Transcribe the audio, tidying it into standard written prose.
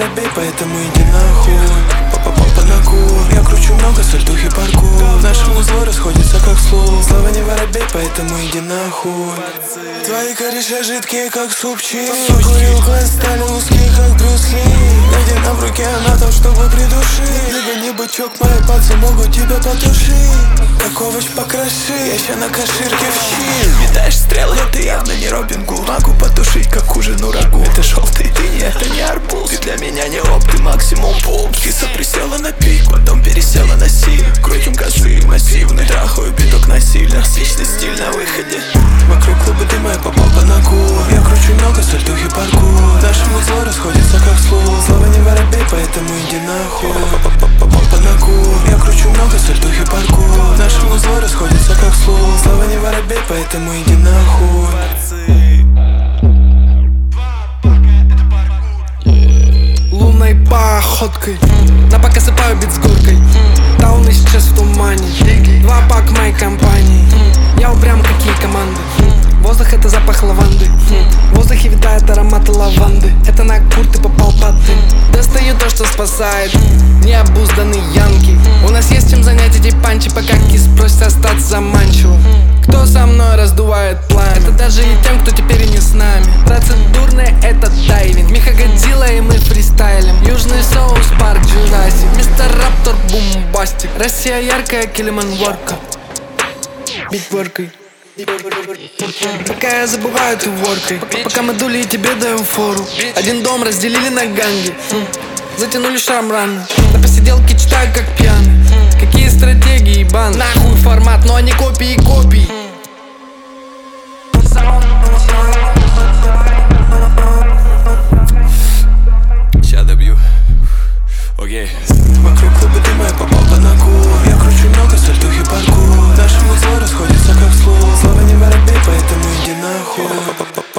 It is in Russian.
воробей, поэтому иди нахуй. Попа на кур, я кручу много, сальтухи паркур. В нашем узло расходится как слух. Слава не воробей, поэтому иди нахуй. Твои кореша жидкие, как супчик. Покурил класс, стали узкие, как Брюс Ли. Найди нам в руке анатом, чтобы придушить. Либо не бычок, мои пальцы могут тебя потушить. Как овощ покроши, я ща на каширке в щит. Метаешь стрелы, но ты явно не Робин Гуд. Могу потушить, как ужин рагу. Это желтый, ты не, это не арбуз. Ты для меня не оп, ты максимум пуп. Киса присела на пик, потом пересела на силь. Крутим газы массивный, трахаю биток насильно. Токсичный стиль на выходе. Вокруг клуба дыма, я попал по ногу. Я кручу много, сальтухи паркур. Нашему зло расходится как слух. Слава не воробей, поэтому иди нахуй. Попал по ногу. Я кручу много, сальтухи паркур. Нашему зло расходится как слух. Слава не воробей, поэтому иди нахуй. Лунной походкой на пока сыпаю бит с горкой. Тауны сейчас в тумане. 2 пак моей компании. Я упрям, какие команды. Воздух — это запах лаванды. В воздухе витает ароматы лаванды. Это на кур, ты попал под дым. Достаю то, что спасает необузданный янки. У нас есть чем занять эти панчи, пока кис просит остаться заманчиво. Кто со мной раздувает пламя? Это даже и тем, кто теперь и не с нами. Процедурный — это дайвинг. Меха-годзилла и мы фристайлим. Южный соус, парк Джурасик. Мистер Раптор, бумбастик. Россия яркая, Килиманворка. Битворкой. Пока я забываю, ты воркой. Пока мы дули и тебе даем фору. Один дом разделили на ганги. Затянули шрам рано. На посиделке читаю как пьяный. Какие стратегии, бан? Нахуй формат, но они копии копий. Ща добью. Окей. Вокруг клуба дыма, я попал по ногу. Я кручу много, сальтухи паркур. Нашему зло расходится как слух. Слава не воробей, поэтому иди нахуй.